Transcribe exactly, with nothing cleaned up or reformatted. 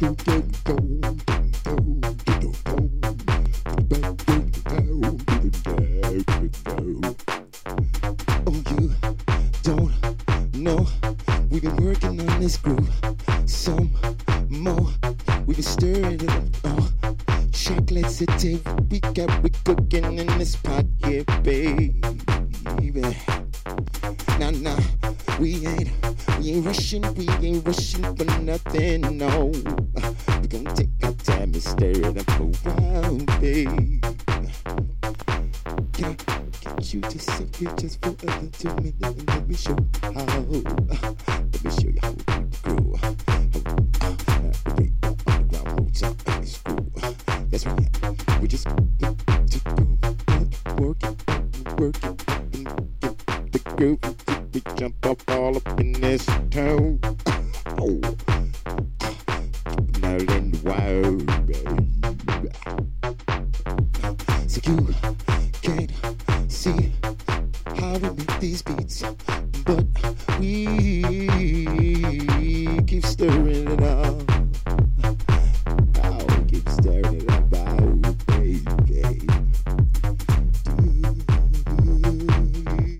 don't know. We've been working on this groove. Some more. We've been stirring it up. Oh, check, let's see what we got. We cooking in this pot here, baby. Nah, nah, we ain't, we ain't rushing, we ain't rushing for nothing, no. We gonna take our time and stir it up a while, baby. Can I get you to sit here just for a little minute and let me show how? Let me show you how we do the groove. Right on the ground, roots up in the screw. That's right, we just working, working, the groove. We jump up all up in this town. Oh, now in the wild, baby. So you can't see how we make these beats, but we keep stirring it up.